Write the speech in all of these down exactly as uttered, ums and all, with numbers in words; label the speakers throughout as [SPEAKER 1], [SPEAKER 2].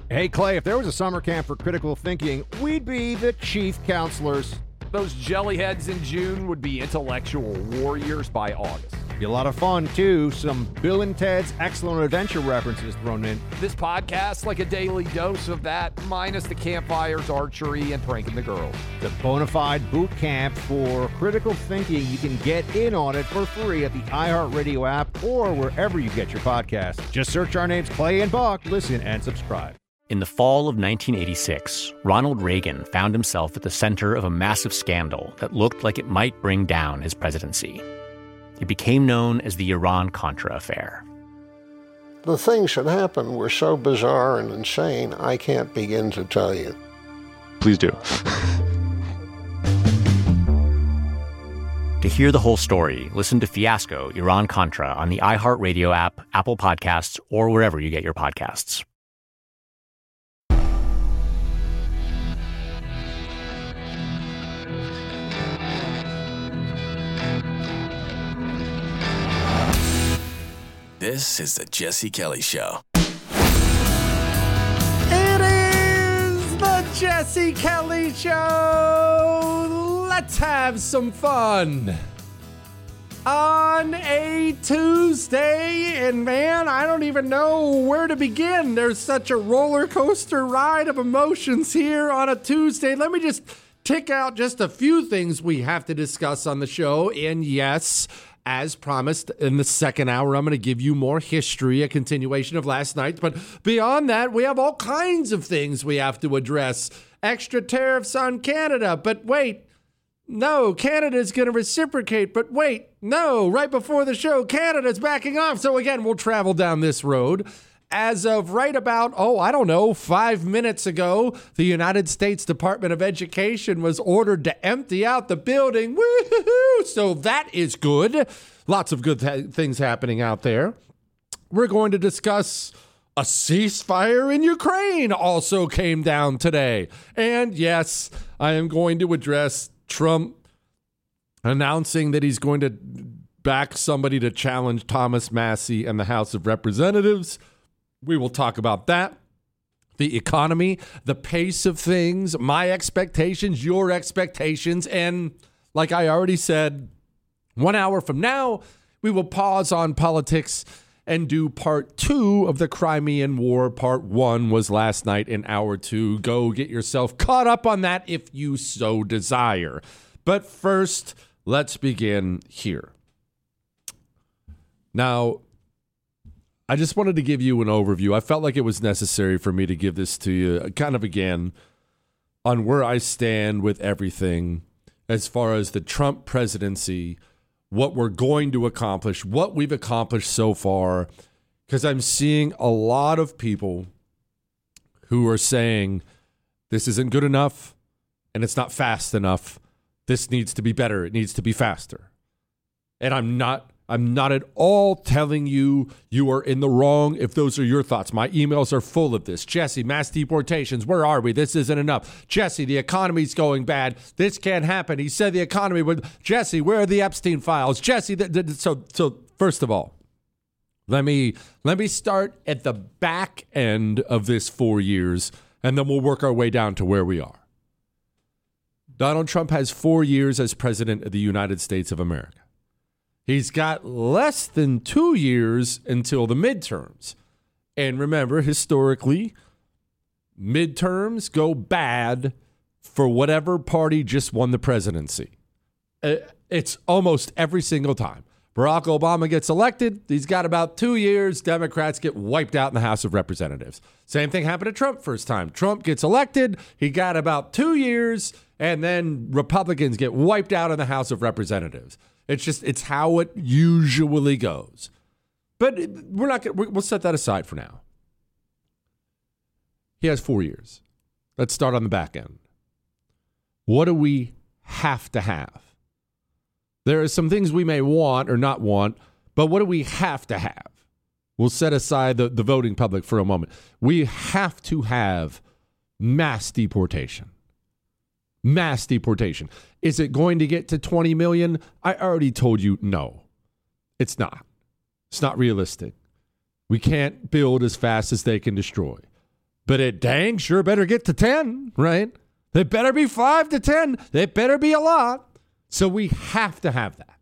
[SPEAKER 1] Hey, Clay, if there was a summer camp for critical thinking, we'd be the chief counselors.
[SPEAKER 2] Those jellyheads in June would be intellectual warriors by August.
[SPEAKER 1] Be a lot of fun, too. Some Bill and Ted's Excellent Adventure references thrown in.
[SPEAKER 2] This podcast, like a daily dose of that, minus the campfires, archery, and pranking the girls.
[SPEAKER 1] The bona fide boot camp for critical thinking. You can get in on it for free at the iHeartRadio app or wherever you get your podcasts. Just search our names, Clay and Buck. Listen and subscribe.
[SPEAKER 3] In the fall of nineteen eighty-six, Ronald Reagan found himself at the center of a massive scandal that looked like it might bring down his presidency. It became known as the Iran-Contra affair.
[SPEAKER 4] The things that happened were so bizarre and insane, I can't begin to tell you.
[SPEAKER 5] Please do.
[SPEAKER 3] To hear the whole story, listen to Fiasco, Iran-Contra on the iHeartRadio app, Apple Podcasts, or wherever you get your podcasts.
[SPEAKER 6] This is the Jesse Kelly Show.
[SPEAKER 7] It is the Jesse Kelly Show. Let's have some fun on a Tuesday. And man, I don't even know where to begin. There's such a roller coaster ride of emotions here on a Tuesday. Let me just tick out just a few things we have to discuss on the show. And yes, as promised, in the second hour, I'm going to give you more history, a continuation of last night. But beyond that, we have all kinds of things we have to address. Extra tariffs on Canada. But wait, no, Canada's going to reciprocate. But wait, no, right before the show, Canada's backing off. So again, we'll travel down this road. As of right about, oh, I don't know, five minutes ago, the United States Department of Education was ordered to empty out the building. Woo-hoo-hoo! So that is good. Lots of good th- things happening out there. We're going to discuss a ceasefire in Ukraine also came down today. And yes, I am going to address Trump announcing that he's going to back somebody to challenge Thomas Massie and the House of Representatives. We will talk about that, the economy, the pace of things, my expectations, your expectations. And like I already said, one hour from now, we will pause on politics and do part two of the Crimean War. Part one was last night in hour two. Go get yourself caught up on that if you so desire. But first, let's begin here. Now, I just wanted to give you an overview. I felt like it was necessary for me to give this to you kind of again on where I stand with everything as far as the Trump presidency, what we're going to accomplish, what we've accomplished so far, because I'm seeing a lot of people who are saying this isn't good enough and it's not fast enough. This needs to be better. It needs to be faster. And I'm not I'm not at all telling you you are in the wrong if those are your thoughts. My emails are full of this. Jesse, mass deportations, where are we? This isn't enough. Jesse, the economy's going bad. This can't happen. He said the economy would. Jesse, where are the Epstein files? Jesse, the, the, so so first of all, let me let me start at the back end of this four years, and then we'll work our way down to where we are. Donald Trump has four years as president of the United States of America. He's got less than two years until the midterms. And remember, historically, midterms go bad for whatever party just won the presidency. It's almost every single time. Barack Obama gets elected. He's got about two years. Democrats get wiped out in the House of Representatives. Same thing happened to Trump first time. Trump gets elected. He got about two years. And then Republicans get wiped out in the House of Representatives. It's just, it's how it usually goes. But we're not going to, we'll set that aside for now. He has four years. Let's start on the back end. What do we have to have? There are some things we may want or not want, but what do we have to have? We'll set aside the, the voting public for a moment. We have to have mass deportation. Mass deportation. Is it going to get to twenty million? I already told you no. It's not. It's not realistic. We can't build as fast as they can destroy. but it dang sure better get to ten, right? They better be five to ten. They better be a lot. So we have to have that.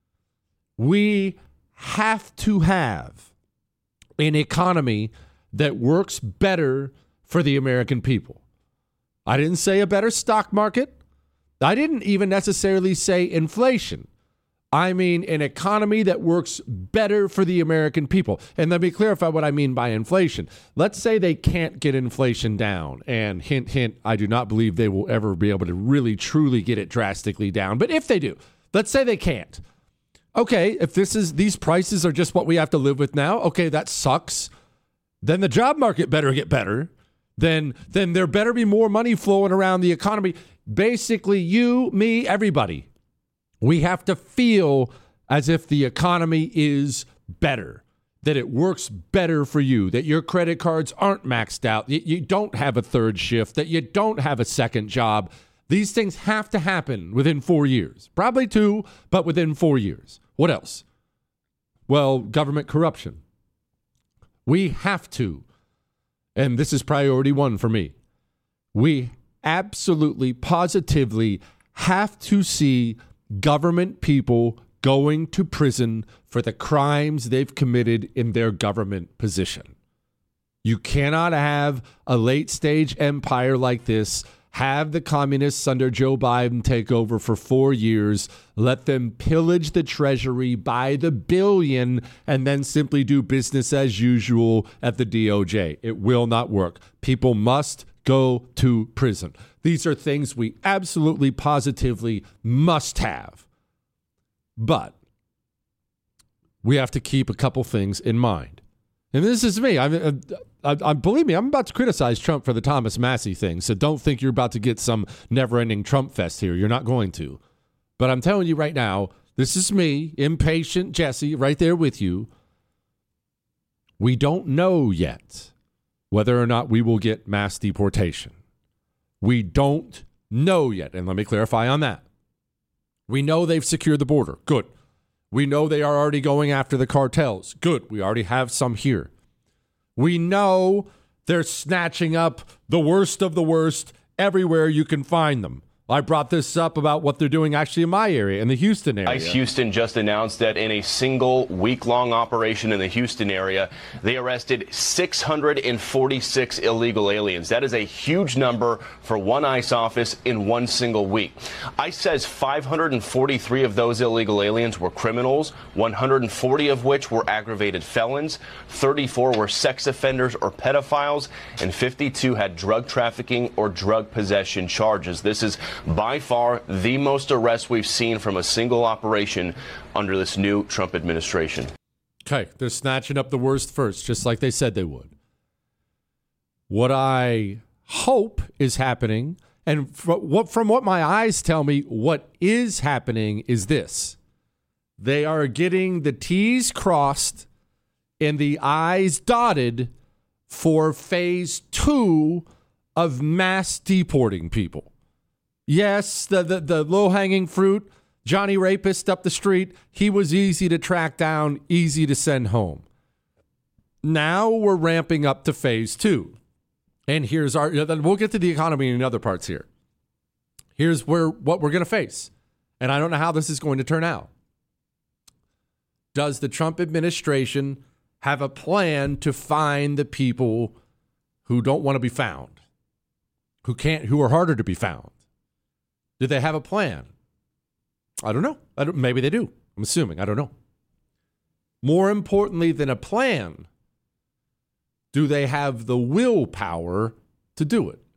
[SPEAKER 7] We have to have an economy that works better for the American people. I didn't say a better stock market. I didn't even necessarily say inflation. I mean an economy that works better for the American people. And let me clarify what I mean by inflation. Let's say they can't get inflation down. And hint, hint, I do not believe they will ever be able to really, truly get it drastically down. But if they do, let's say they can't. Okay, if this is these prices are just what we have to live with now, okay, that sucks. Then the job market better get better. Then, then there better be more money flowing around the economy. Basically, you, me, everybody. We have to feel as if the economy is better, that it works better for you, that your credit cards aren't maxed out, that you don't have a third shift, that you don't have a second job. These things have to happen within four years. Probably two, but within four years. What else? Well, government corruption. We have to, and this is priority one for me, we absolutely, positively have to see government people going to prison for the crimes they've committed in their government position. You cannot have a late-stage empire like this, have the communists under Joe Biden take over for four years, let them pillage the treasury by the billion, and then simply do business as usual at the D O J. It will not work. People must go to prison. These are things we absolutely, positively must have. But we have to keep a couple things in mind. And this is me. I, I, I, I believe me, I'm about to criticize Trump for the Thomas Massie thing. So don't think you're about to get some never-ending Trump fest here. You're not going to. But I'm telling you right now, this is me, impatient Jesse, right there with you. We don't know yet whether or not we will get mass deportation. We don't know yet. And let me clarify on that. We know they've secured the border. Good. We know they are already going after the cartels. Good. We already have some here. We know they're snatching up the worst of the worst everywhere you can find them. I brought this up about what they're doing actually in my area, in the Houston area.
[SPEAKER 5] ICE Houston just announced that in a single week-long operation in the Houston area, they arrested six hundred forty-six illegal aliens. That is a huge number for one ICE office in one single week. ICE says five hundred forty-three of those illegal aliens were criminals, one hundred forty of which were aggravated felons, thirty-four were sex offenders or pedophiles, and fifty-two had drug trafficking or drug possession charges. This is by far the most arrests we've seen from a single operation under this new Trump administration.
[SPEAKER 7] Okay, they're snatching up the worst first, just like they said they would. What I hope is happening, and from what, from what my eyes tell me, what is happening is this. They are getting the T's crossed and the I's dotted for phase two of mass deporting people. Yes, the, the, the low-hanging fruit, Johnny Rapist up the street, he was easy to track down, easy to send home. Now we're ramping up to phase two. And here's our, we'll get to the economy in other parts here. Here's where what we're going to face. And I don't know how this is going to turn out. Does the Trump administration have a plan to find the people who don't want to be found, who can't, who are harder to be found? Do they have a plan? I don't know. I don't, maybe they do. I'm assuming. I don't know. More importantly than a plan, do they have the willpower to do it?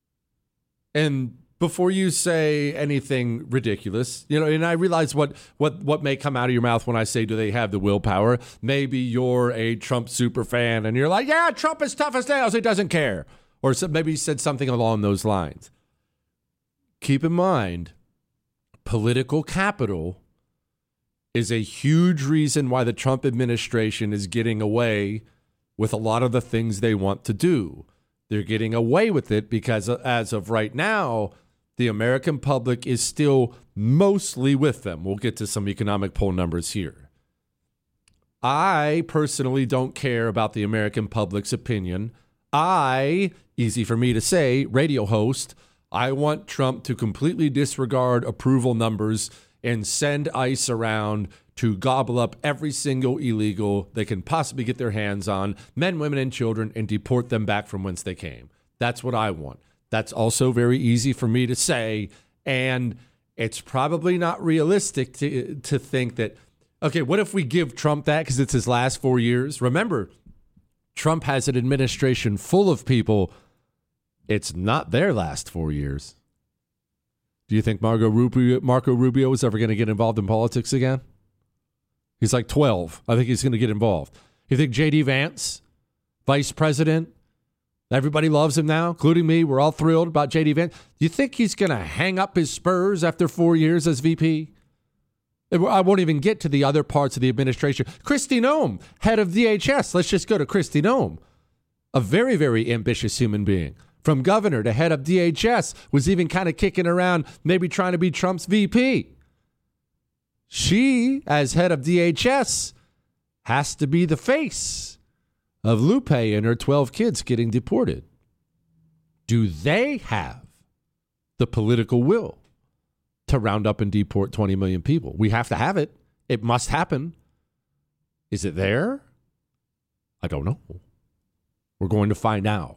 [SPEAKER 7] And before you say anything ridiculous, you know, and I realize what, what, what may come out of your mouth when I say, do they have the willpower? Maybe you're a Trump super fan and you're like, yeah, Trump is tough as nails. He doesn't care. Or maybe you said something along those lines. Keep in mind, political capital is a huge reason why the Trump administration is getting away with a lot of the things they want to do. They're getting away with it because as of right now, the American public is still mostly with them. We'll get to some economic poll numbers here. I personally don't care about the American public's opinion I, easy for me to say, radio host, I want Trump to completely disregard approval numbers and send ICE around to gobble up every single illegal they can possibly get their hands on, men, women, and children, and deport them back from whence they came. That's what I want. That's also very easy for me to say, and it's probably not realistic to, to think that, okay, what if we give Trump that because it's his last four years? Remember, Trump has an administration full of people. It's not their last four years. Do you think Marco Rubio, Marco Rubio is ever going to get involved in politics again? He's like twelve. I think he's going to get involved. You think J D Vance, vice president, everybody loves him now, including me. We're all thrilled about J D Vance. Do you think he's going to hang up his spurs after four years as V P? I won't even get to the other parts of the administration. Kristi Noem, head of D H S. Let's just go to Kristi Noem, a very, very ambitious human being. From governor to head of D H S, was even kind of kicking around, maybe trying to be Trump's V P. She, as head of D H S, has to be the face of Lupe and her twelve kids getting deported. Do they have the political will to round up and deport twenty million people? We have to have it. It must happen. Is it there? I don't know. We're going to find out.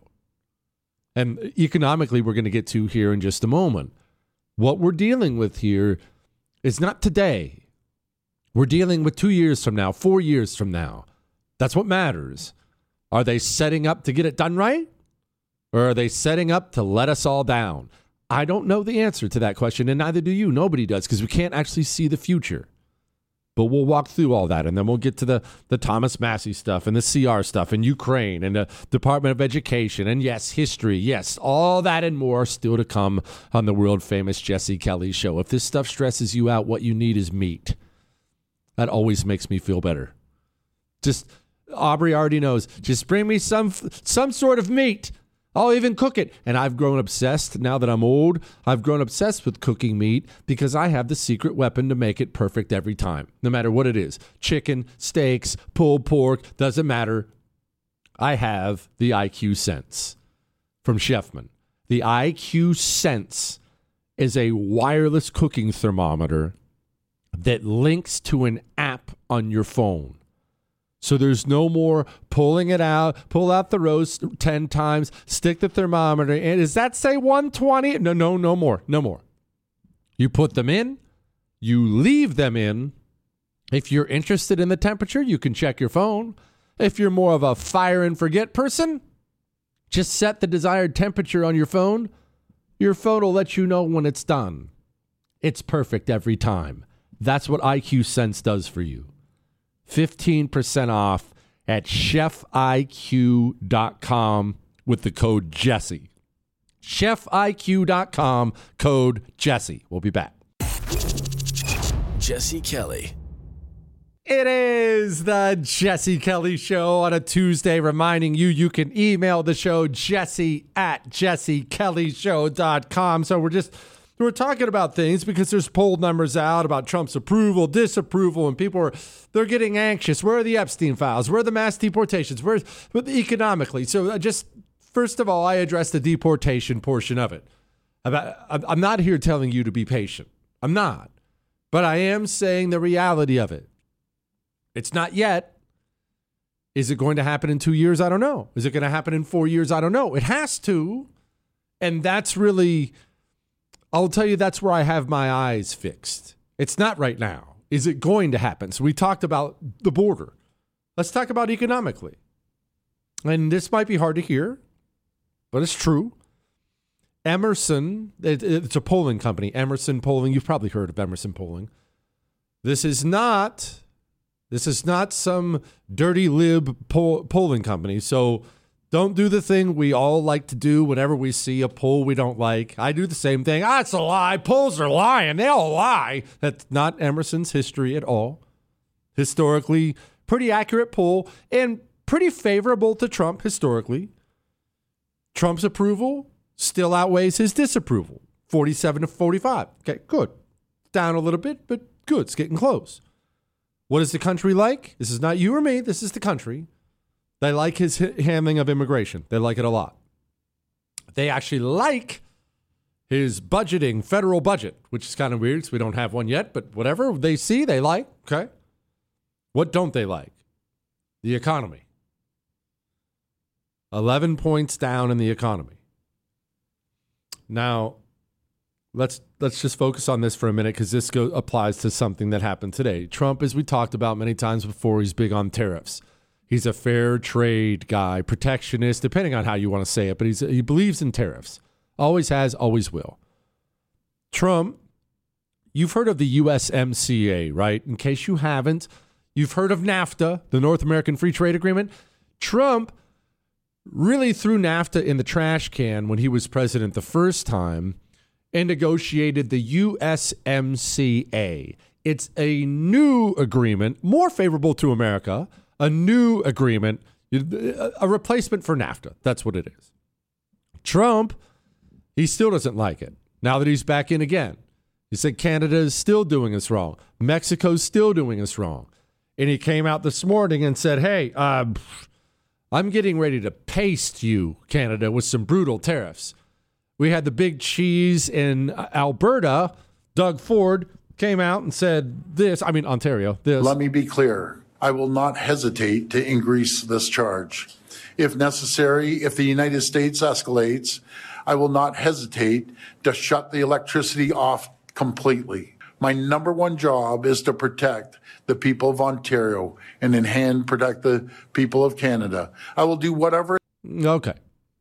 [SPEAKER 7] And economically, we're going to get to here in just a moment. What we're dealing with here is not today. We're dealing with two years from now, four years from now. That's what matters. Are they setting up to get it done right? Or are they setting up to let us all down? I don't know the answer to that question, and neither do you. Nobody does, because we can't actually see the future. But we'll walk through all that, and then we'll get to the, the Thomas Massie stuff and the C R stuff and Ukraine and the Department of Education and, yes, history. Yes, all that and more still to come on the world-famous Jesse Kelly Show. If this stuff stresses you out, what you need is meat. That always makes me feel better. Just, Aubrey already knows, just bring me some some sort of meat. I'll even cook it. And I've grown obsessed, now that I'm old, I've grown obsessed with cooking meat because I have the secret weapon to make it perfect every time, no matter what it is. Chicken, steaks, pulled pork, doesn't matter. I have the I Q Sense from Chefman. The I Q Sense is a wireless cooking thermometer that links to an app on your phone. So there's no more pulling it out, pull out the roast ten times, stick the thermometer in. Does that say one twenty? No, no, no more. No more. You put them in. You leave them in. If you're interested in the temperature, you can check your phone. If you're more of a fire and forget person, just set the desired temperature on your phone. Your phone will let you know when it's done. It's perfect every time. That's what I Q Sense does for you. fifteen percent off at chef I Q dot com with the code Jesse. chef I Q dot com, code Jesse. We'll be back.
[SPEAKER 6] Jesse Kelly.
[SPEAKER 7] It is the Jesse Kelly Show on a Tuesday, reminding you you can email the show, Jesse at jesse kelly show dot com. So we're just... We're talking about things because there's poll numbers out about Trump's approval, disapproval, and people are, they're getting anxious. Where are the Epstein files? Where are the mass deportations? Where's economically? So just, first of all, I address the deportation portion of it. I'm not here telling you to be patient. I'm not. But I am saying the reality of it. It's not yet. Is it going to happen in two years? I don't know. Is it going to happen in four years? I don't know. It has to. And that's really... I'll tell you, that's where I have my eyes fixed. It's not right now. Is it going to happen? So we talked about the border. Let's talk about economically. And this might be hard to hear, but it's true. Emerson, it, it's a polling company, Emerson Polling. You've probably heard of Emerson Polling. This is not, this is not some dirty lib poll, polling company. So don't do the thing we all like to do whenever we see a poll we don't like. I do the same thing. Ah, it's a lie. Polls are lying. They all lie. That's not Emerson's history at all. Historically, pretty accurate poll and pretty favorable to Trump historically. Trump's approval still outweighs his disapproval. forty-seven to forty-five. Okay, good. Down a little bit, but good. It's getting close. What is the country like? This is not you or me. This is the country. They like his handling of immigration. They like it a lot. They actually like his budgeting, federal budget, which is kind of weird because we don't have one yet, but whatever they see, they like. Okay. What don't they like? The economy. eleven points down in the economy. Now, let's let's just focus on this for a minute because this go, applies to something that happened today. Trump, as we talked about many times before, he's big on tariffs. He's a fair trade guy, protectionist, depending on how you want to say it, but he's, he believes in tariffs. Always has, always will. Trump, you've heard of the U S M C A, right? In case you haven't, you've heard of NAFTA, the North American Free Trade Agreement. Trump really threw NAFTA in the trash can when he was president the first time and negotiated the U S M C A. It's a new agreement, more favorable to America, a new agreement, a replacement for NAFTA. That's what it is. Trump, he still doesn't like it. Now that he's back in again, he said Canada is still doing us wrong. Mexico's still doing us wrong. And he came out this morning and said, hey, uh, I'm getting ready to paste you, Canada, with some brutal tariffs. We had the big cheese in Alberta. Doug Ford came out and said this, I mean, Ontario, this.
[SPEAKER 8] Let me be clear. I will not hesitate to increase this charge. If necessary, if the United States escalates, I will not hesitate to shut the electricity off completely. My number one job is to protect the people of Ontario and in hand protect the people of Canada. I will do whatever.
[SPEAKER 7] Okay.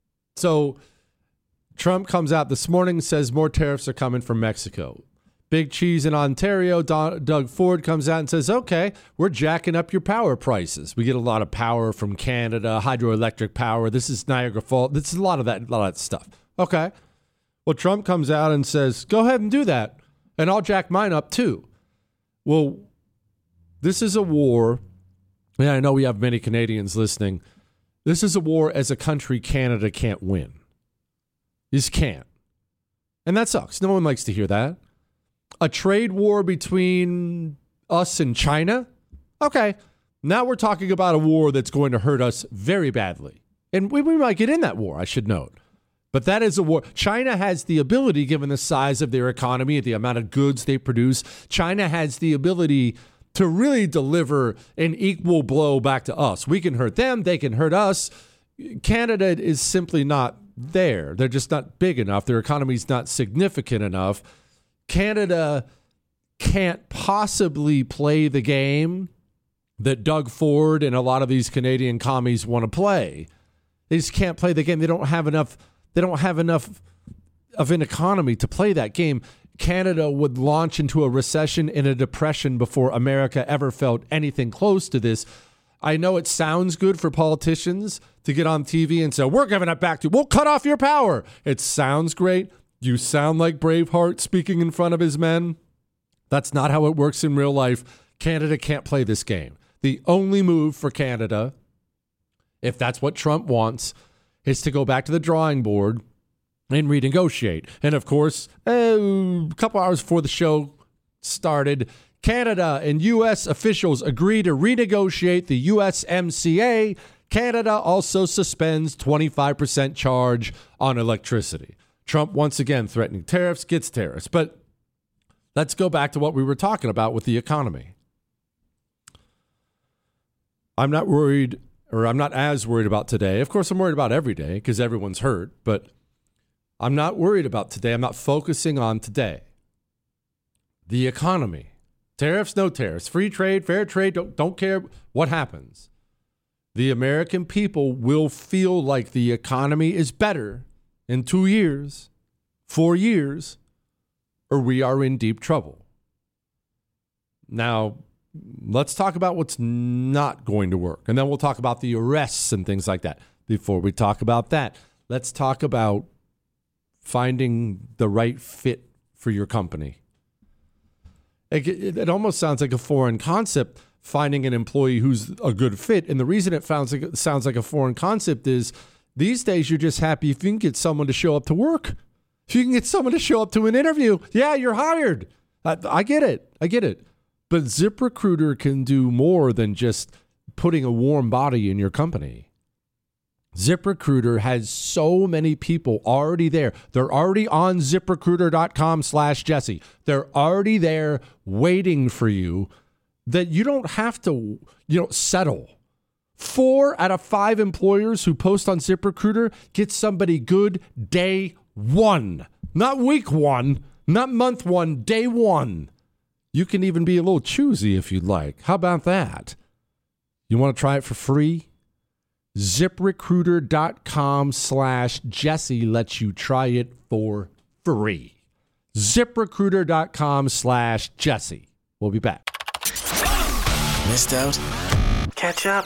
[SPEAKER 7] So Trump comes out this morning, says more tariffs are coming from Mexico. Big cheese in Ontario, Don, Doug Ford comes out and says, okay, we're jacking up your power prices. We get a lot of power from Canada, hydroelectric power. This is Niagara Falls. This is a lot of that, a lot of that stuff. Okay. Well, Trump comes out and says, go ahead and do that, and I'll jack mine up too. Well, this is a war, and I know we have many Canadians listening. This is a war as a country Canada can't win. You just can't. And that sucks. No one likes to hear that. A trade war between us and China? Okay. Now we're talking about a war that's going to hurt us very badly. And we, we might get in that war, I should note. But that is a war. China has the ability, given the size of their economy, the amount of goods they produce, China has the ability to really deliver an equal blow back to us. We can hurt them. They can hurt us. Canada is simply not there. They're just not big enough. Their economy's not significant enough. Canada can't possibly play the game that Doug Ford and a lot of these Canadian commies want to play. They just can't play the game. They don't have enough. They don't have enough of an economy to play that game. Canada would launch into a recession and a depression before America ever felt anything close to this. I know it sounds good for politicians to get on T V and say, we're giving it back to you. We'll cut off your power. It sounds great. You sound like Braveheart speaking in front of his men. That's not how it works in real life. Canada can't play this game. The only move for Canada, if that's what Trump wants, is to go back to the drawing board and renegotiate. And of course, a couple hours before the show started, Canada and U S officials agree to renegotiate the U S M C A. Canada also suspends twenty-five percent charge on electricity. Trump once again threatening tariffs, gets tariffs. But let's go back to what we were talking about with the economy. I'm not worried, or I'm not as worried about today. Of course, I'm worried about every day because everyone's hurt, but I'm not worried about today. I'm not focusing on today. The economy. Tariffs, no tariffs. Free trade, fair trade, don't, don't care what happens. The American people will feel like the economy is better in two years, four years, or we are in deep trouble. Now, let's talk about what's not going to work, and then we'll talk about the arrests and things like that. Before we talk about that, let's talk about finding the right fit for your company. It, it, it almost sounds like a foreign concept, finding an employee who's a good fit. And the reason it sounds like, sounds like a foreign concept is these days you're just happy if you can get someone to show up to work. If you can get someone to show up to an interview, yeah, you're hired. I, I get it. I get it. But ZipRecruiter can do more than just putting a warm body in your company. ZipRecruiter has so many people already there. They're already on ZipRecruiter.com slash Jesse. They're already there waiting for you that you don't have to, you know, settle. Four out of five employers who post on ZipRecruiter get somebody good day one. Not week one, not month one, day one. You can even be a little choosy if you'd like. How about that? You want to try it for free? ZipRecruiter.com slash Jesse lets you try it for free. ZipRecruiter.com slash Jesse. We'll be back.
[SPEAKER 6] Missed out? Catch up.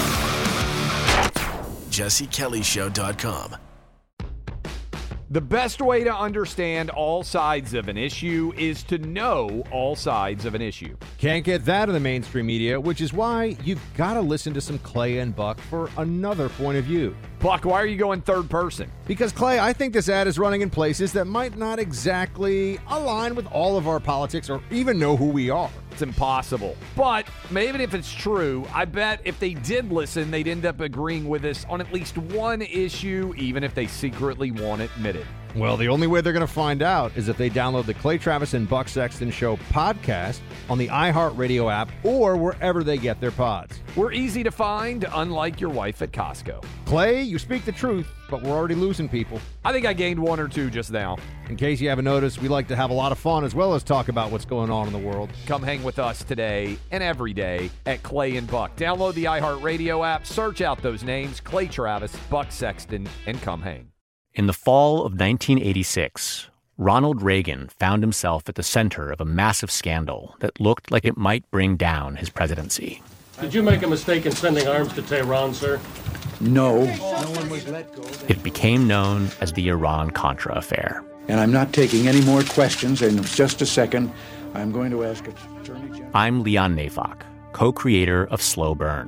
[SPEAKER 6] Jesse Kelly Show dot com.
[SPEAKER 2] The best way to understand all sides of an issue is to know all sides of an issue.
[SPEAKER 1] Can't get that in the mainstream media, which is why you've got to listen to some Clay and Buck for another point of view.
[SPEAKER 2] Buck, why are you going third person?
[SPEAKER 1] Because, Clay, I think this ad is running in places that might not exactly align with all of our politics or even know who we are.
[SPEAKER 2] It's impossible. But even if it's true, I bet if they did listen, they'd end up agreeing with us on at least one issue, even if they secretly won't admit it.
[SPEAKER 1] Well, the only way they're going to find out is if they download the Clay Travis and Buck Sexton Show podcast on the iHeartRadio app or wherever they get their pods.
[SPEAKER 2] We're easy to find, unlike your wife at Costco.
[SPEAKER 1] Clay, you speak the truth, but we're already losing people.
[SPEAKER 2] I think I gained one or two just now.
[SPEAKER 1] In case you haven't noticed, we like to have a lot of fun as well as talk about what's going on in the world.
[SPEAKER 2] Come hang with us today and every day at Clay and Buck. Download the iHeartRadio app, search out those names, Clay Travis, Buck Sexton, and come hang.
[SPEAKER 3] In the fall of nineteen eighty-six, Ronald Reagan found himself at the center of a massive scandal that looked like it might bring down his presidency.
[SPEAKER 9] Did you make a mistake in sending arms to Tehran, sir?
[SPEAKER 10] No. No one was let go.
[SPEAKER 3] It became known as the Iran-Contra affair.
[SPEAKER 10] And I'm not taking any more questions. In just a second, I'm going to ask Attorney General.
[SPEAKER 3] I'm Leon Neyfakh, co-creator of Slow Burn.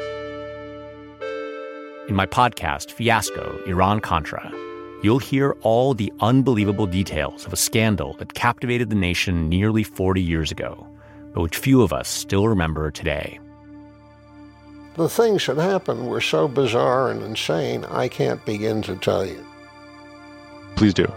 [SPEAKER 3] In my podcast, Fiasco, Iran-Contra, you'll hear all the unbelievable details of a scandal that captivated the nation nearly forty years ago, but which few of us still remember today.
[SPEAKER 4] The things that happened were so bizarre and insane, I can't begin to tell you.
[SPEAKER 11] Please do.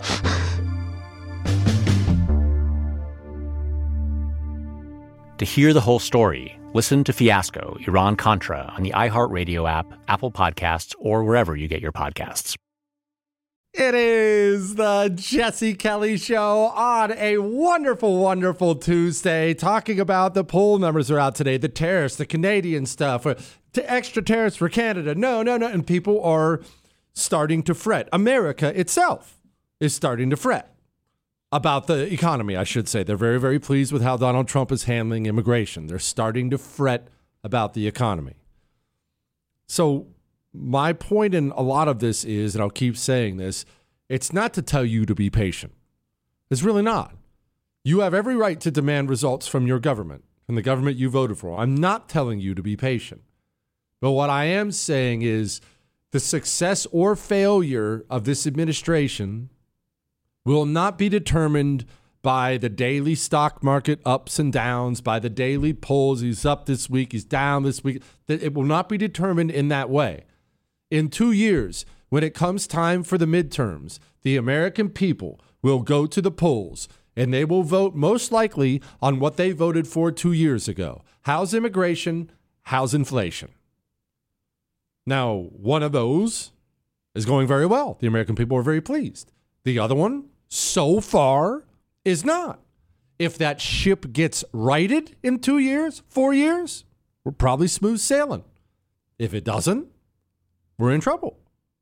[SPEAKER 3] To hear the whole story, listen to Fiasco, Iran-Contra on the iHeartRadio app, Apple Podcasts, or wherever you get your podcasts.
[SPEAKER 7] It is the Jesse Kelly Show on a wonderful, wonderful Tuesday, talking about the poll numbers are out today, the tariffs, the Canadian stuff, to extra tariffs for Canada. No, no, no. And people are starting to fret. America itself is starting to fret about the economy, I should say. They're very, very pleased with how Donald Trump is handling immigration. They're starting to fret about the economy. So my point in a lot of this is, and I'll keep saying this, it's not to tell you to be patient. It's really not. You have every right to demand results from your government, from the government you voted for. I'm not telling you to be patient. But what I am saying is the success or failure of this administration will not be determined by the daily stock market ups and downs, by the daily polls. He's up this week, he's down this week. It will not be determined in that way. In two years, when it comes time for the midterms, the American people will go to the polls and they will vote most likely on what they voted for two years ago. How's immigration? How's inflation? Now, one of those is going very well. The American people are very pleased. The other one, so far, is not. If that ship gets righted in two years, four years, we're probably smooth sailing. If it doesn't, we're in trouble.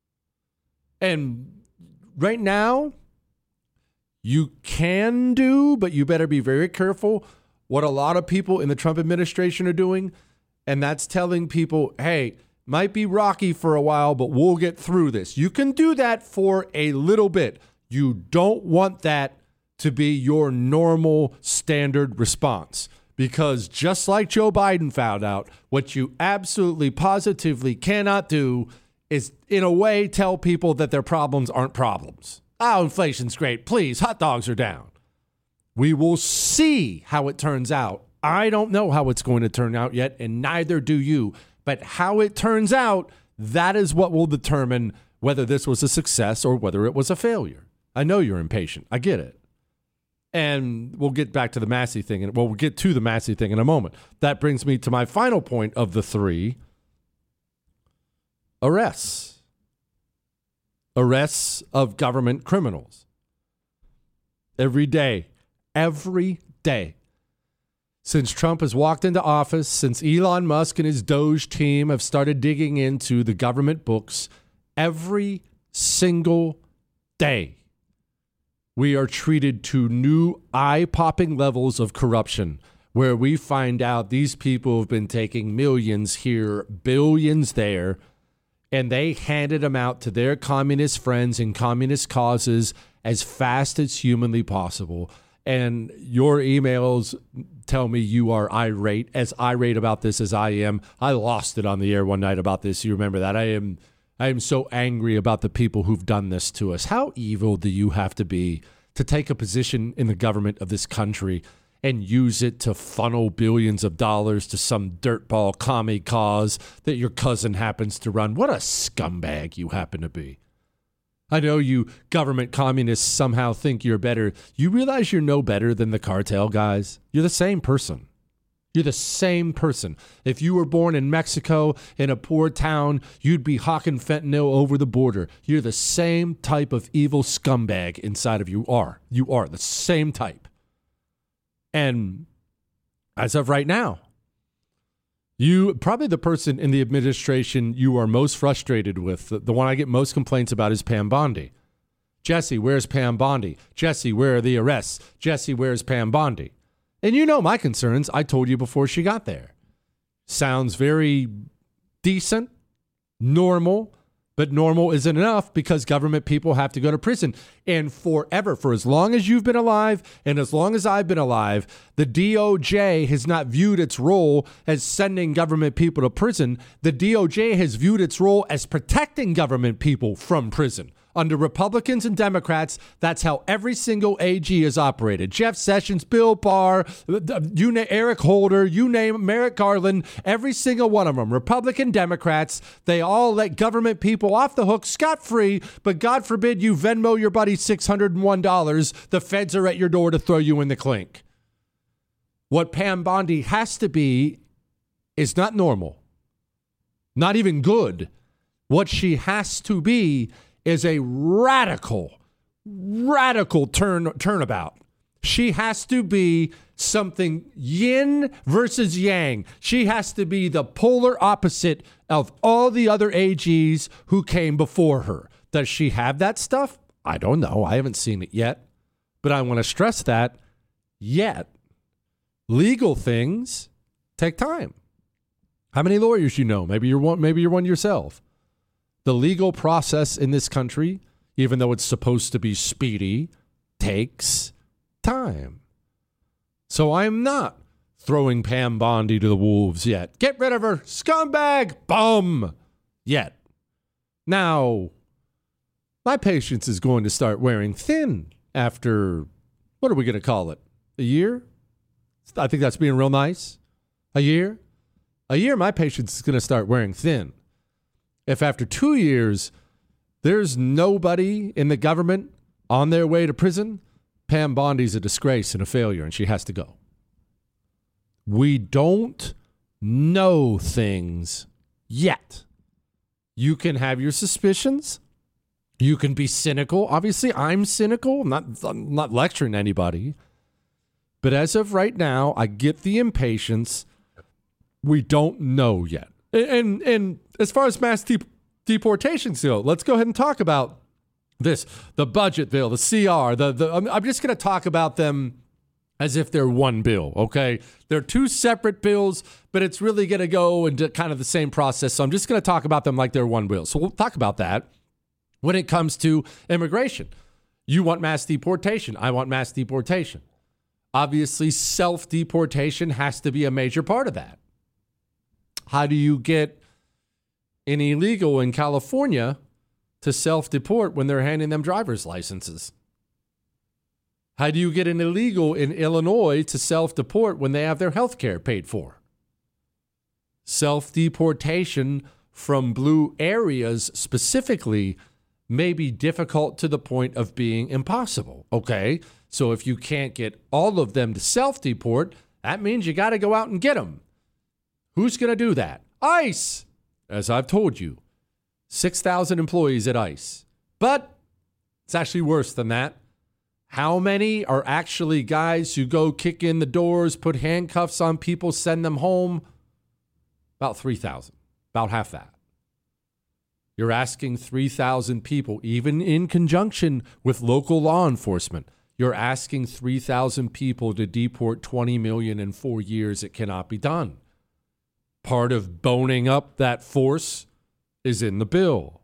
[SPEAKER 7] And right now, you can do, but you better be very careful, what a lot of people in the Trump administration are doing, and that's telling people, hey, might be rocky for a while, but we'll get through this. You can do that for a little bit. You don't want that to be your normal standard response, because just like Joe Biden found out, what you absolutely positively cannot do is, in a way, tell people that their problems aren't problems. Oh, inflation's great. Please, hot dogs are down. We will see how it turns out. I don't know how it's going to turn out yet, and neither do you. But how it turns out, That is what will determine whether this was a success or whether it was a failure. I know you're impatient. I get it. And we'll get back to the Massey thing. And well, we'll get to the Massey thing in a moment. That brings me to my final point of the three. Arrests. Arrests of government criminals. Every day. Every day. Since Trump has walked into office, since Elon Musk and his Doge team have started digging into the government books, every single day, we are treated to new eye-popping levels of corruption, where we find out these people have been taking millions here, billions there, and they handed them out to their communist friends and communist causes as fast as humanly possible. And your emails tell me you are irate, as irate about this as I am. I lost it on the air one night about this. You remember that? I am I am so angry about the people who've done this to us. How evil do you have to be to take a position in the government of this country and use it to funnel billions of dollars to some dirtball commie cause that your cousin happens to run? What a scumbag you happen to be. I know you government communists somehow think you're better. You realize you're no better than the cartel guys? You're the same person. You're the same person. If you were born in Mexico in a poor town, you'd be hawking fentanyl over the border. You're the same type of evil scumbag inside of you are. You are the same type. And as of right now, you probably the person in the administration you are most frustrated with, the, the one I get most complaints about is Pam Bondi. Jesse, where's Pam Bondi? Jesse, where are the arrests? Jesse, where's Pam Bondi? And you know my concerns. I told you before she got there. Sounds very decent, normal, but normal isn't enough because government people have to go to prison. And forever, for as long as you've been alive and as long as I've been alive, the D O J has not viewed its role as sending government people to prison. The D O J has viewed its role as protecting government people from prison. Under Republicans and Democrats, that's how every single A G is operated. Jeff Sessions, Bill Barr, you name Eric Holder, you name Merrick Garland, every single one of them, Republican, Democrats, they all let government people off the hook scot-free, but God forbid you Venmo your buddy six hundred one dollars, the feds are at your door to throw you in the clink. What Pam Bondi has to be is not normal, not even good. What she has to be is a radical, radical turn turnabout. She has to be something yin versus yang. She has to be the polar opposite of all the other A Gs who came before her. Does she have that stuff? I don't know. I haven't seen it yet. But I want to stress that yet. Legal things take time. How many lawyers you know? Maybe you're one, maybe you're one yourself. The legal process in this country, even though it's supposed to be speedy, takes time. So I'm not throwing Pam Bondi to the wolves yet. Get rid of her, scumbag, bum, yet. Now, my patience is going to start wearing thin after, what are we going to call it? A year? I think that's being real nice. A year? A year, my patience is going to start wearing thin. If after two years, there's nobody in the government on their way to prison, Pam Bondi's a disgrace and a failure, and she has to go. We don't know things yet. You can have your suspicions. You can be cynical. Obviously, I'm cynical. I'm not, I'm not lecturing anybody. But as of right now, I get the impatience. We don't know yet. And and as far as mass de- deportations go, let's go ahead and talk about this. The budget bill, the C R, the, the I'm, I'm just going to talk about them as if they're one bill, okay? They're two separate bills, but it's really going to go into kind of the same process. So I'm just going to talk about them like they're one bill. So we'll talk about that when it comes to immigration. You want mass deportation. I want mass deportation. Obviously, self-deportation has to be a major part of that. How do you get an illegal in California to self-deport when they're handing them driver's licenses? How do you get an illegal in Illinois to self-deport when they have their health care paid for? Self-deportation from blue areas specifically may be difficult to the point of being impossible, okay? So if you can't get all of them to self-deport, that means you got to go out and get them. Who's going to do that? ICE, as I've told you, six thousand employees at ICE. But it's actually worse than that. How many are actually guys who go kick in the doors, put handcuffs on people, send them home? About three thousand, about half that. You're asking three thousand people, even in conjunction with local law enforcement, you're asking three thousand people to deport twenty million in four years. It cannot be done. Part of boning up that force is in the bill.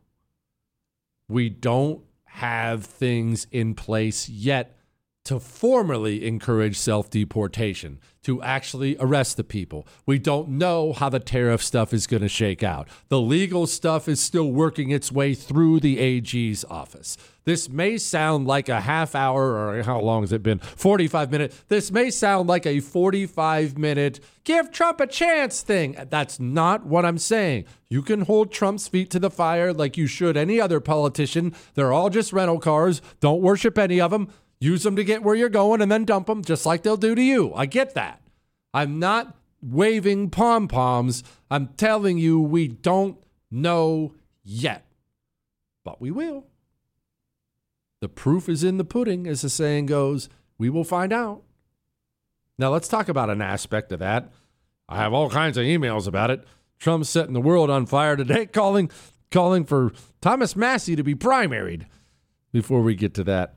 [SPEAKER 7] We don't have things in place yet to formally encourage self-deportation, to actually arrest the people. We don't know how the tariff stuff is going to shake out. The legal stuff is still working its way through the A G's office. This may sound like a half hour, or how long has it been? forty-five minutes. This may sound like a forty-five minute give Trump a chance thing. That's not what I'm saying. You can hold Trump's feet to the fire like you should any other politician. They're all just rental cars. Don't worship any of them. Use them to get where you're going and then dump them just like they'll do to you. I get that. I'm not waving pom-poms. I'm telling you we don't know yet. But we will. The proof is in the pudding, as the saying goes. We will find out. Now let's talk about an aspect of that. I have all kinds of emails about it. Trump's setting the world on fire today, calling, calling for Thomas Massie to be primaried. Before we get to that,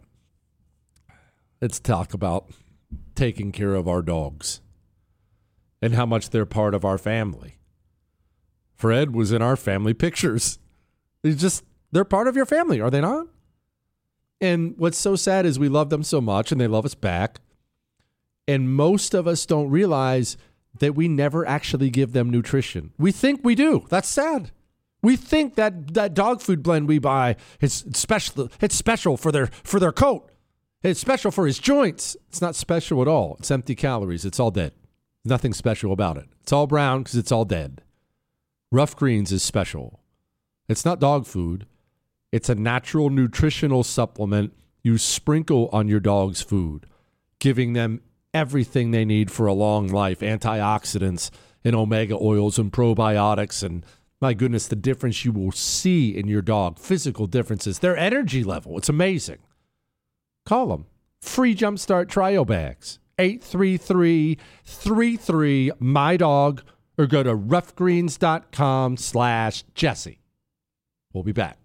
[SPEAKER 7] let's talk about taking care of our dogs and how much they're part of our family. Fred was in our family pictures. He's just, they're part of your family, are they not? And what's so sad is we love them so much and they love us back. And most of us don't realize that we never actually give them nutrition. We think we do. That's sad. We think that that dog food blend we buy is special. It's special for their for their coat. It's special for his joints. It's not special at all. It's empty calories. It's all dead. Nothing special about it. It's all brown because it's all dead. Rough Greens is special. It's not dog food. It's a natural nutritional supplement you sprinkle on your dog's food, giving them everything they need for a long life, antioxidants and omega oils and probiotics. And my goodness, the difference you will see in your dog, physical differences, their energy level. It's amazing. Call them. Free Jumpstart Trio Bags. eight three three, three three, my dog or go to roughgreens.com slash Jesse. We'll be back.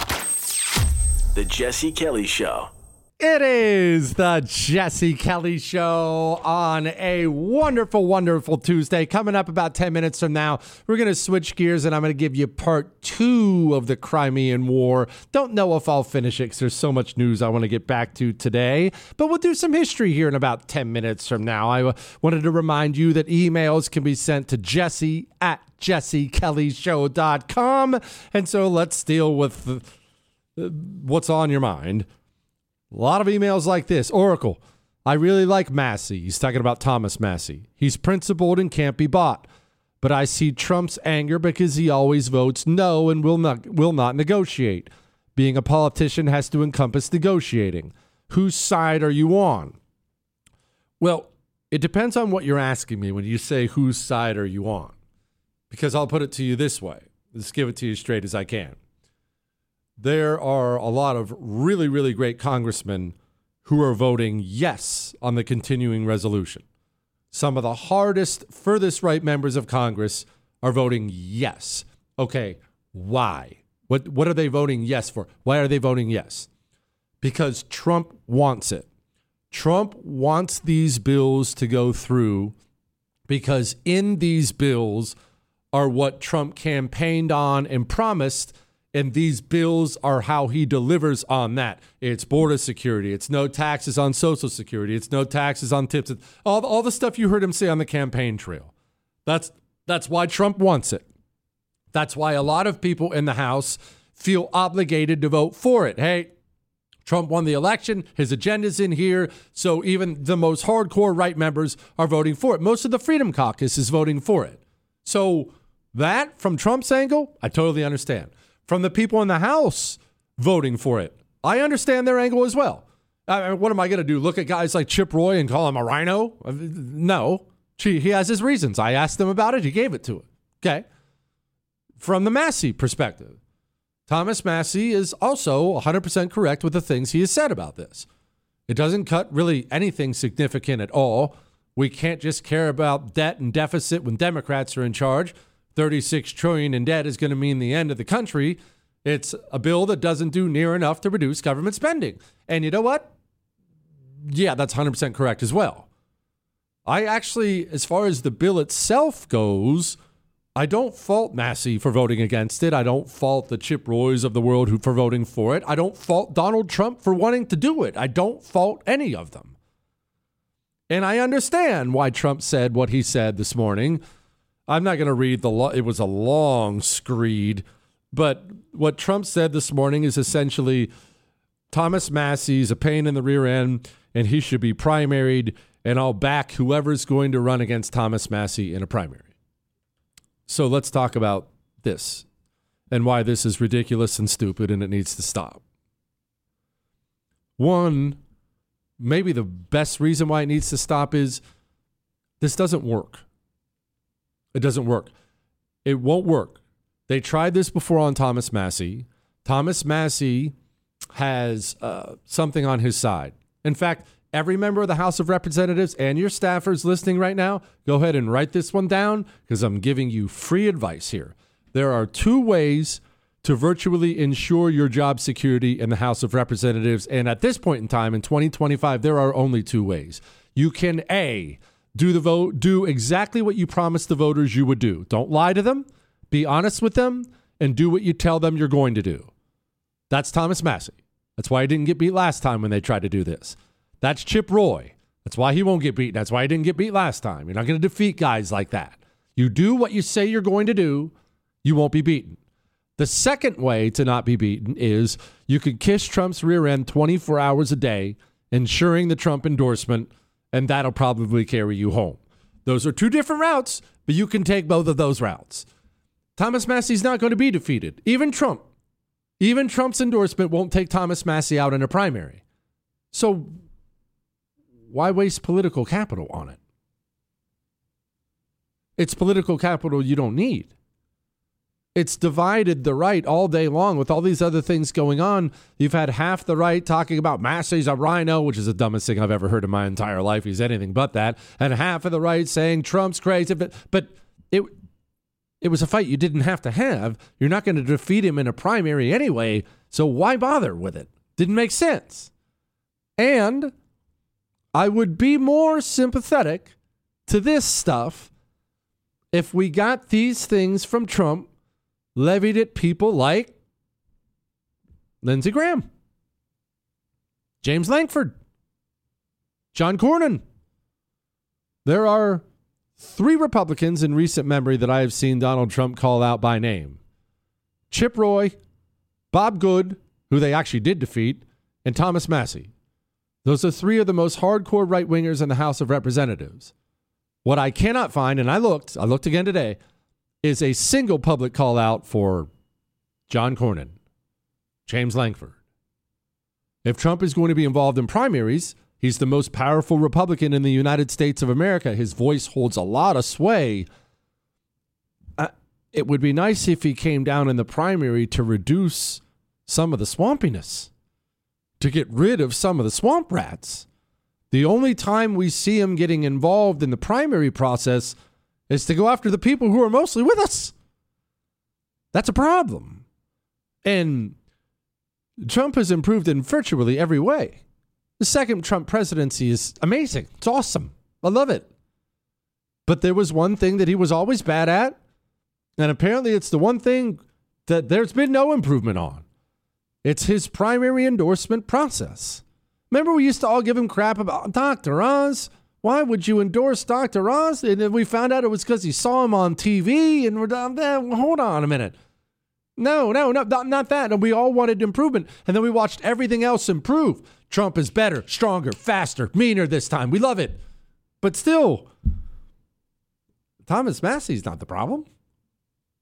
[SPEAKER 6] The Jesse Kelly Show.
[SPEAKER 7] It is the Jesse Kelly Show on a wonderful, wonderful Tuesday. Coming up about ten minutes from now, we're going to switch gears and I'm going to give you part two of the Crimean War. Don't know if I'll finish it because there's so much news I want to get back to today, but we'll do some history here in about ten minutes from now. I wanted to remind you that emails can be sent to Jesse at jesse kelly show dot com. And so let's deal with the, uh, what's on your mind. A lot of emails like this. Oracle, I really like Massie. He's talking about Thomas Massie. He's principled and can't be bought. But I see Trump's anger because he always votes no and will not will not negotiate. Being a politician has to encompass negotiating. Whose side are you on? Well, it depends on what you're asking me when you say whose side are you on. Because I'll put it to you this way. Let's give it to you straight as I can. There are a lot of really, really great congressmen who are voting yes on the continuing resolution. Some of the hardest, furthest right members of Congress are voting yes. Okay, why? What, what are they voting yes for? Why are they voting yes? Because Trump wants it. Trump wants these bills to go through because in these bills are what Trump campaigned on and promised. And these bills are how he delivers on that. It's border security. It's no taxes on Social Security. It's no taxes on tips. All the, all the stuff you heard him say on the campaign trail. That's that's why Trump wants it. That's why a lot of people in the House feel obligated to vote for it. Hey, Trump won the election. His agenda's in here. So even the most hardcore right members are voting for it. Most of the Freedom Caucus is voting for it. So That, from Trump's angle, I totally understand. From the people in the House voting for it, I understand their angle as well. I mean, what am I going to do? Look at guys like Chip Roy and call him a rhino? No. He has his reasons. I asked him about it. He gave it to it. Okay. From the Massey perspective, Thomas Massey is also one hundred percent correct with the things he has said about this. It doesn't cut really anything significant at all. We can't just care about debt and deficit when Democrats are in charge. thirty-six trillion dollars in debt is going to mean the end of the country. It's a bill that doesn't do near enough to reduce government spending. And you know what? Yeah, that's one hundred percent correct as well. I actually, as far as the bill itself goes, I don't fault Massey for voting against it. I don't fault the Chip Roys of the world who for voting for it. I don't fault Donald Trump for wanting to do it. I don't fault any of them. And I understand why Trump said what he said this morning. I'm not going to read the lo- it was a long screed, but what Trump said this morning is essentially Thomas Massey's a pain in the rear end and he should be primaried, and I'll back whoever's going to run against Thomas Massey in a primary. So let's talk about this and why this is ridiculous and stupid and it needs to stop. One, maybe the best reason why it needs to stop is this doesn't work. It doesn't work. It won't work. They tried this before on Thomas Massey. Thomas Massey has uh, something on his side. In fact, every member of the House of Representatives and your staffers listening right now, go ahead and write this one down because I'm giving you free advice here. There are two ways to virtually ensure your job security in the House of Representatives. And at this point in time, in twenty twenty-five, there are only two ways. You can, A, do the vote, do exactly what you promised the voters you would do. Don't lie to them, be honest with them, and do what you tell them you're going to do. That's Thomas Massey. That's why he didn't get beat last time when they tried to do this. That's Chip Roy. That's why he won't get beat. That's why he didn't get beat last time. You're not going to defeat guys like that. You do what you say you're going to do, you won't be beaten. The second way to not be beaten is you could kiss Trump's rear end twenty-four hours a day, ensuring the Trump endorsement, and that'll probably carry you home. Those are two different routes, but you can take both of those routes. Thomas Massey's not going to be defeated. Even Trump. Even Trump's endorsement won't take Thomas Massey out in a primary. So why waste political capital on it? It's political capital you don't need. It's divided the right all day long with all these other things going on. You've had half the right talking about Massey's a rhino, which is the dumbest thing I've ever heard in my entire life. He's anything but that. And half of the right saying Trump's crazy. But, but it, it was a fight you didn't have to have. You're not going to defeat him in a primary anyway, so why bother with it? Didn't make sense. And I would be more sympathetic to this stuff if we got these things from Trump levied at people like Lindsey Graham, James Lankford, John Cornyn. There are three Republicans in recent memory that I have seen Donald Trump call out by name. Chip Roy, Bob Good, who they actually did defeat, and Thomas Massey. Those are three of the most hardcore right-wingers in the House of Representatives. What I cannot find, and I looked, I looked again today, is a single public call out for John Cornyn, James Lankford. If Trump is going to be involved in primaries, he's the most powerful Republican in the United States of America. His voice holds a lot of sway. Uh, it would be nice if he came down in the primary to reduce some of the swampiness, to get rid of some of the swamp rats. The only time we see him getting involved in the primary process is to go after the people who are mostly with us. That's a problem. And Trump has improved in virtually every way. The second Trump presidency is amazing. It's awesome. I love it. But there was one thing that he was always bad at, and apparently it's the one thing that there's been no improvement on. It's his primary endorsement process. Remember we used to all give him crap about Doctor Oz? Why would you endorse Doctor Oz? And then we found out it was because he saw him on T V. And we're done. Hold on a minute. No, no, no, not, not that. And we all wanted improvement. And then we watched everything else improve. Trump is better, stronger, faster, meaner this time. We love it. But still, Thomas Massey's not the problem.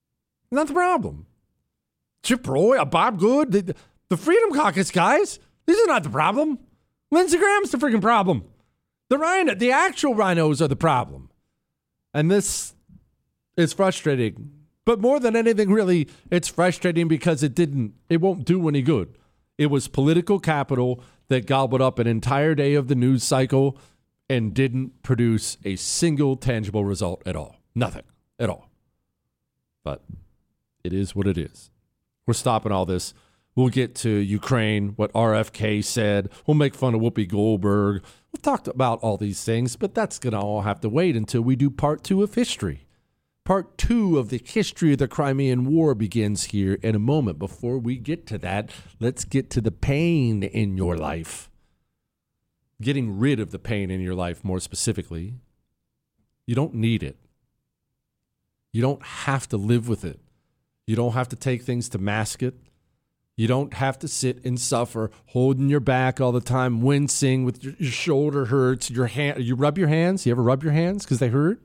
[SPEAKER 7] Not the problem. Chip Roy, uh, Bob Good, the, the Freedom Caucus guys, these are not the problem. Lindsey Graham's the freaking problem. The rhino, the actual rhinos are the problem. And this is frustrating. But more than anything, really, it's frustrating because it didn't, it won't do any good. It was political capital that gobbled up an entire day of the news cycle and didn't produce a single tangible result at all. Nothing at all. But it is what it is. We're stopping all this. We'll get to Ukraine, what R F K said. We'll make fun of Whoopi Goldberg. We'll talk about all these things, but that's going to all have to wait until we do part two of history. Part two of the history of the Crimean War begins here in a moment. Before we get to that, let's get to the pain in your life. Getting rid of the pain in your life, more specifically. You don't need it. You don't have to live with it. You don't have to take things to mask it. You don't have to sit and suffer, holding your back all the time, wincing with your, your shoulder hurts, your hand. You rub your hands? You ever rub your hands because they hurt?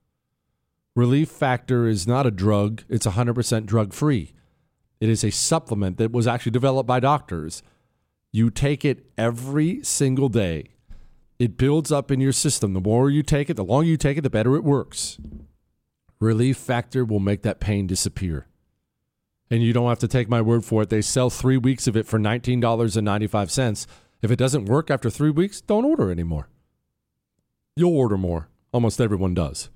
[SPEAKER 7] Relief Factor is not a drug. It's one hundred percent drug-free. It is a supplement that was actually developed by doctors. You take it every single day. It builds up in your system. The more you take it, the longer you take it, the better it works. Relief Factor will make that pain disappear. And you don't have to take my word for it. They sell three weeks of it for nineteen dollars and ninety-five cents. If it doesn't work after three weeks, don't order anymore. You'll order more. Almost everyone does.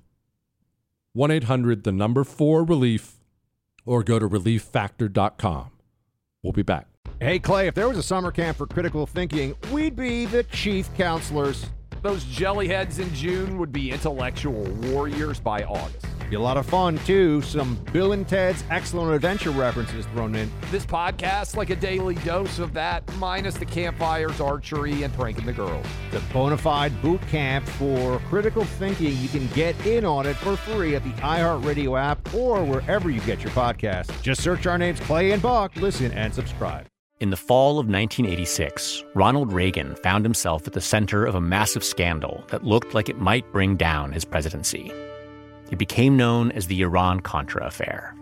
[SPEAKER 7] one eight hundred, the number four, relief, or go to relief factor dot com. We'll be back.
[SPEAKER 1] Hey, Clay, if there was a summer camp for critical thinking, we'd be the chief counselors.
[SPEAKER 2] Those jellyheads in June would be intellectual warriors by August.
[SPEAKER 1] Be a lot of fun, too. Some Bill and Ted's Excellent Adventure references thrown in.
[SPEAKER 2] This podcast, like a daily dose of that, minus the campfires, archery, and pranking the girls.
[SPEAKER 1] The bona fide boot camp for critical thinking. You can get in on it for free at the iHeartRadio app or wherever you get your podcasts. Just search our names, Clay and Buck. Listen and subscribe.
[SPEAKER 3] In the fall of nineteen eighty-six, Ronald Reagan found himself at the center of a massive scandal that looked like it might bring down his presidency. It became known as the Iran-Contra affair.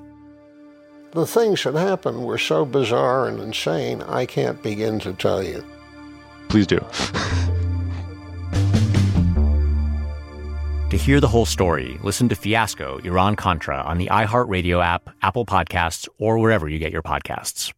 [SPEAKER 4] The things that happened were so bizarre and insane, I can't begin to tell you.
[SPEAKER 11] Please do.
[SPEAKER 3] To hear the whole story, listen to Fiasco, Iran-Contra on the iHeartRadio app, Apple Podcasts, or wherever you get your podcasts.